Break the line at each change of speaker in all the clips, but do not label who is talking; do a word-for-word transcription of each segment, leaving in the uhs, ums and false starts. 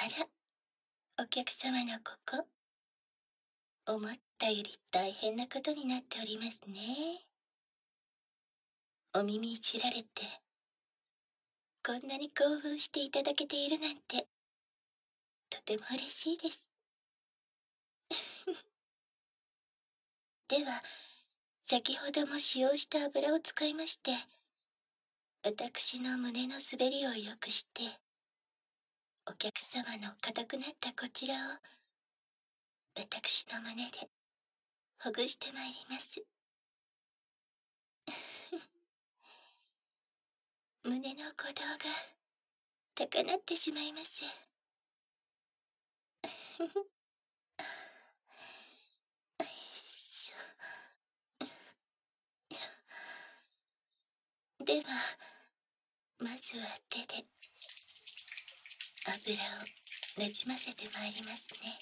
ら、お客様のここ、思ったより大変なことになっておりますね。お耳いじられて、こんなに興奮していただけているなんて、とても嬉しいです。では、先ほども使用した油を使いまして、私の胸の滑りを良くして、お客様の硬くなったこちらを、私の胸でほぐしてまいります。胸の鼓動が高鳴ってしまいます。では、まずは手で油をなじませてまいりますね。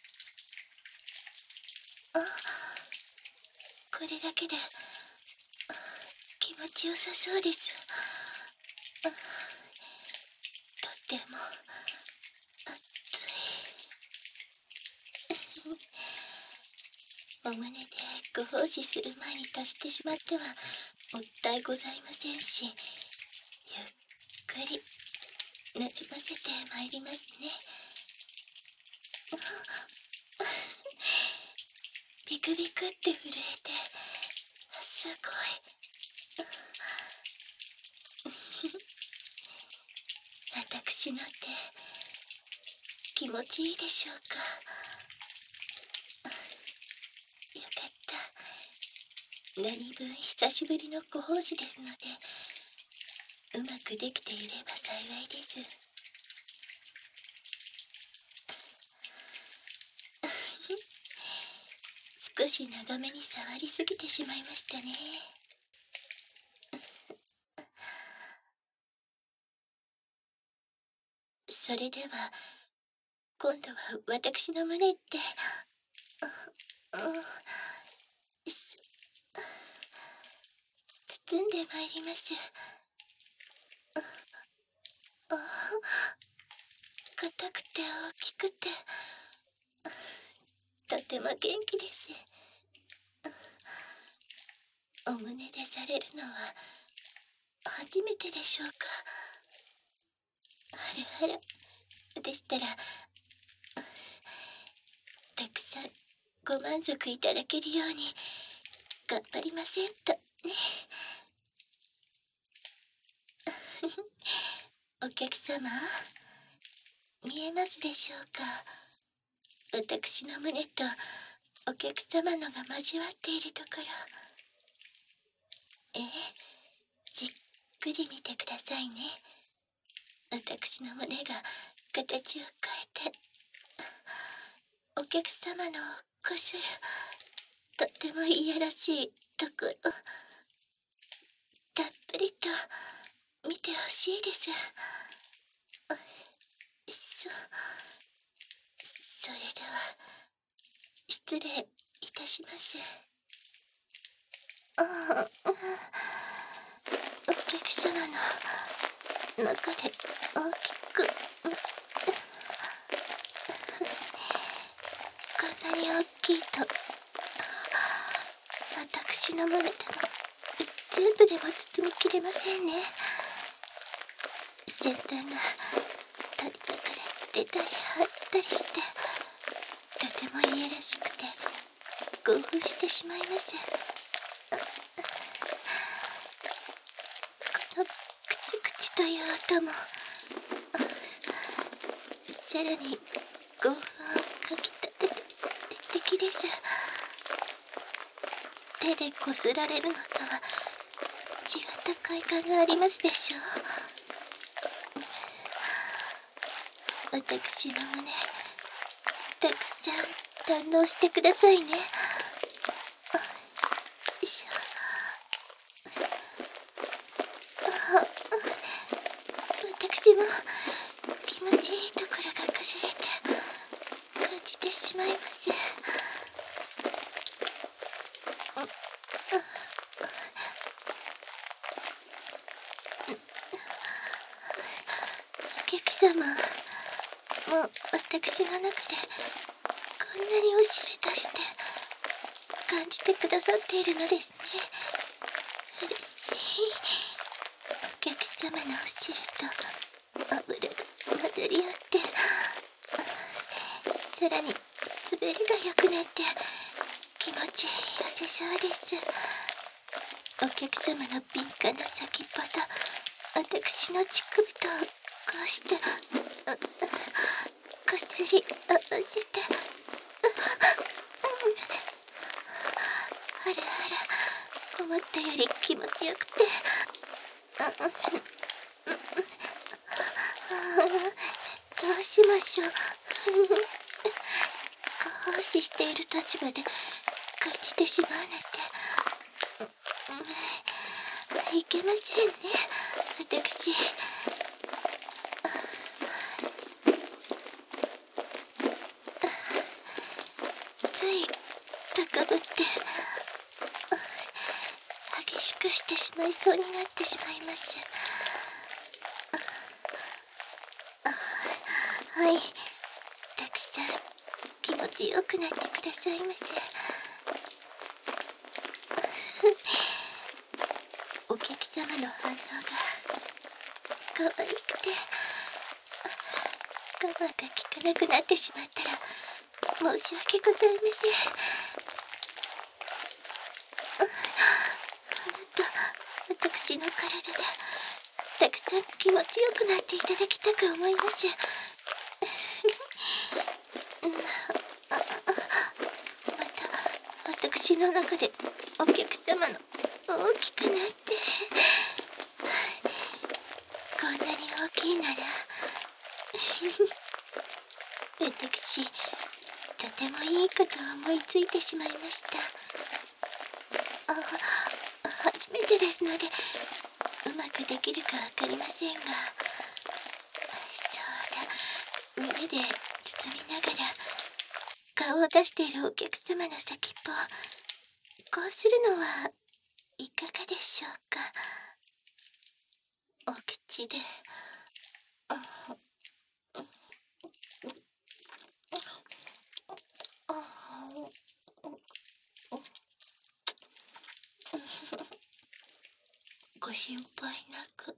あ、これだけで気持ちよさそうです。とっても熱い。お胸でご奉仕する前に足してしまってはもったいございませんし、ゆっくりなじませてまいりますね。ビクビクって震えて、すごい。私の手、気持ちいいでしょうか。よかった。何分久しぶりのご奉仕ですので、うまくできていれば幸いです。少し長めに触りすぎてしまいましたね。それでは、今度は私の胸って、うん、包んでまいります。あ、硬くて大きくて、とても元気です。お胸でされるのは初めてでしょうか。あらあら、でしたら、たくさんご満足いただけるように頑張りませんとね。お客様、見えますでしょうか。私の胸とお客様のが交わっているところ。ええ、じっくり見てくださいね。私の胸が形を変えて、お客様のこするとってもいやらしいところ、たっぷりと見てほしいです。そ、それでは、失礼いたします。ああ、お客様の中で大きく、こんなに大きいと、私の胸でも全部でも包みきれませんね。先端が取りかかれてたり張ったりして、とてもいやらしくて興奮してしまいます。このクチクチという音も、さらに興奮をかきたてて素敵です。手でこすられるのとは違った快感がありますでしょう。私の胸、たくさん堪能してくださいね。私も気持ちいいところがかすれて感じてしまいます。お客様、 も私の中でこんなにお汁出して感じてくださっているのですね。嬉しい。お客様のお汁と油が混ざり合って、さらに滑りが良くなって気持ちよさそうです。お客様の敏感な先っぽと私の乳首とこうしてこすり合わせて、あらあら、思ったより気持ちよくて、どうしましょう。奉仕している立場で感じてしまうなんていけませんね、私。つい高ぶって激しくしてしまいそうになってしまいます。はい、たくさん気持ちよくなってくださいませ。お客様の反応が可愛くて我慢が効かなくなってしまったら申し訳ございません。あなた、私の体でたくさん気持ちよくなっていただきたく思います。また私の中でお客様の大きくなってこんなに大きいなら私とてもいいことを思いついてしまいました。あ初めてですのでうまくできるかわかりませんが、そうだ、耳で包みながら顔を出しているお客様の先っぽをこうするのはいかがでしょうか。お口でご心配なく。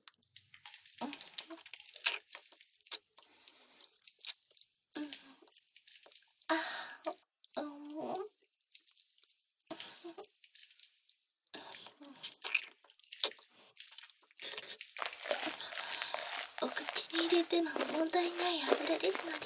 お口に入れても問題ない油ですので、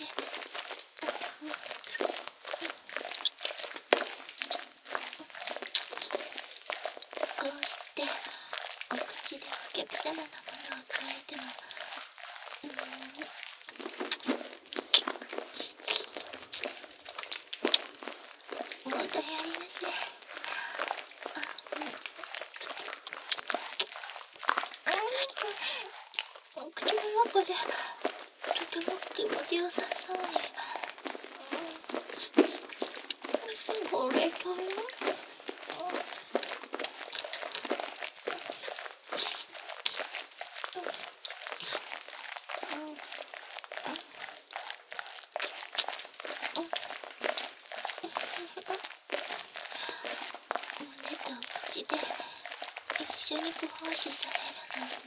こうしてお口でお客様のものを加えても、うん、問題ありません。お口の中でとても気持ちよさそうに、これとります。胸と口で一緒にご奉仕されるの。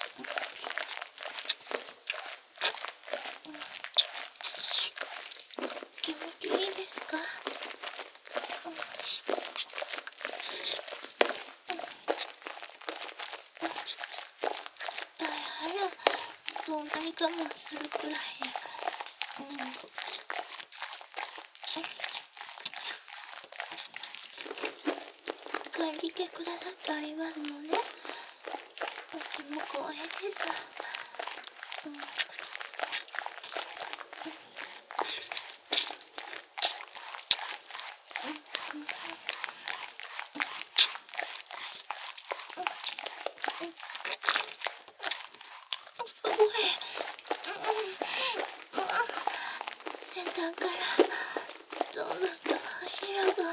気持ちいいですか？あらあら、そんなに我慢するくらい、うん、感じてくださってありますのね。私も光栄です。うん、すごい。先端からどんどんと柱が、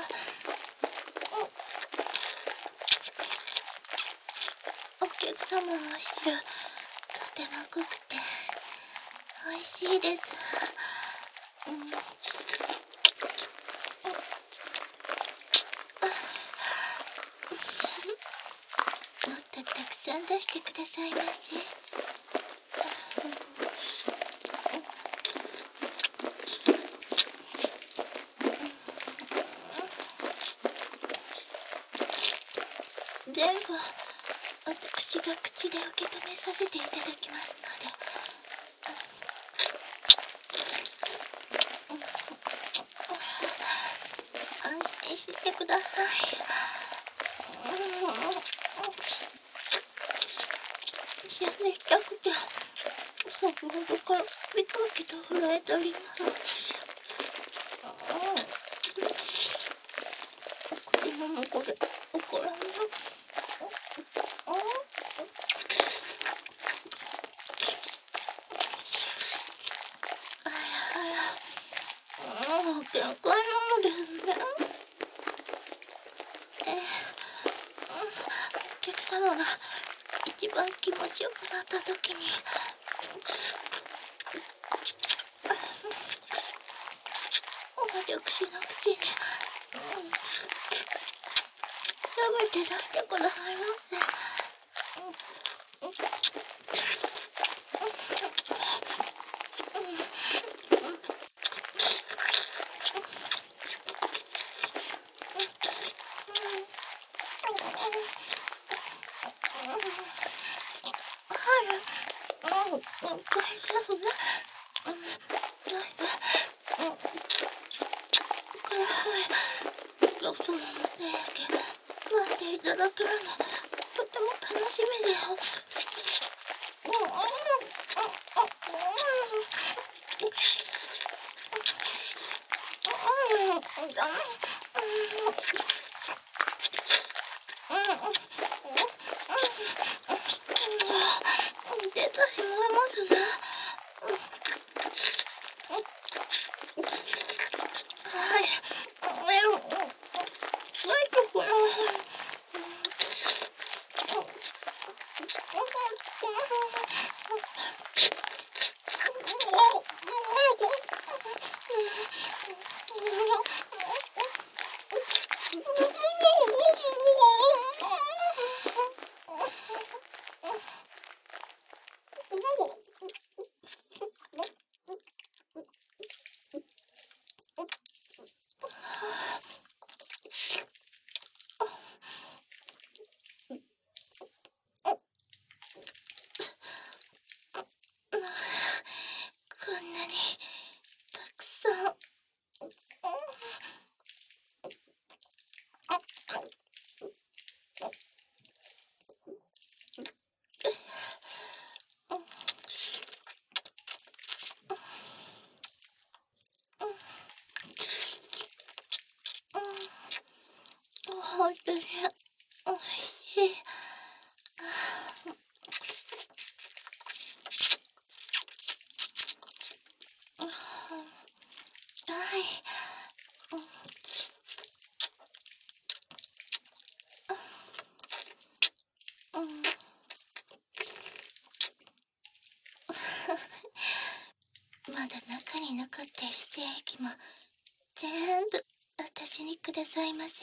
お客様のお汁とても濃くて美味しいです。 うん、もっとたくさん出してくださいませ。全部私が口で受け止めさせていただきますので、安心してください。やめたくて先ほどからビタビタ震えております。これもこれ怒らんよ。あらあら、もう限界なのですね。えー、お客様が一番気持ちよくなった時に私の口に食べて出してくださいませ。よそのお手焼き待っていただけるのとても楽しみです。出たしまいますね。はい、メロン、ついてください。こんなにたくさん。本当においしい。はい。うん。まだ中に残っている精液も全部私にくださいませ。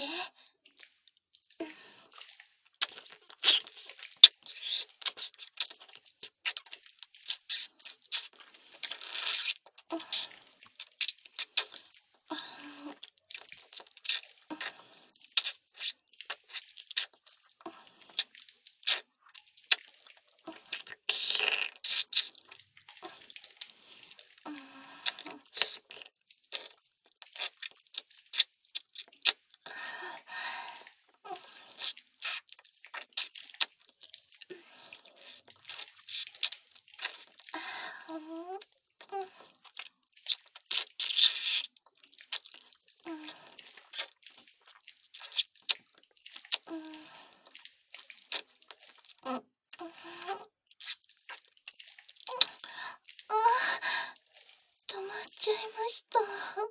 止まっちゃいました。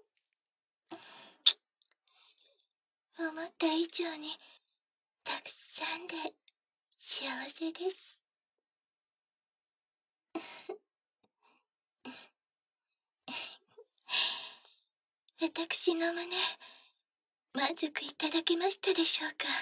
思った以上にたくさんで幸せです。 私の胸、満足いただけましたでしょうか。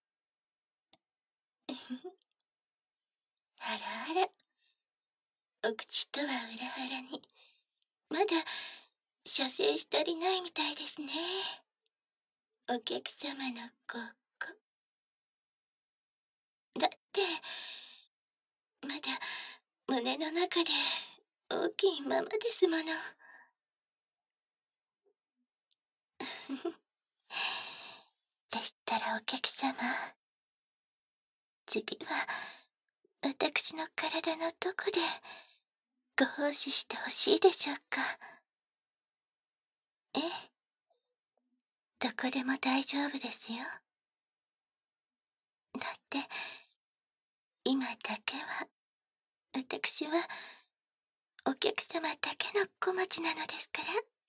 あらあら、お口とは裏腹に、まだ射精し足りないみたいですね。お客様のここ。だって、まだ胸の中で大きいままですもの。でしたらお客様、次は私の体のどこでご奉仕してほしいでしょうか。ええ、どこでも大丈夫ですよ。だって今だけは私はお客様だけの小町なのです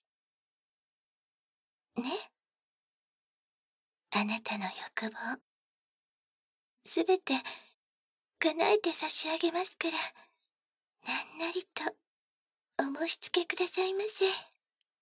からね。あなたの欲望すべて叶えて差し上げますから、なんなりとお申し付けくださいませ。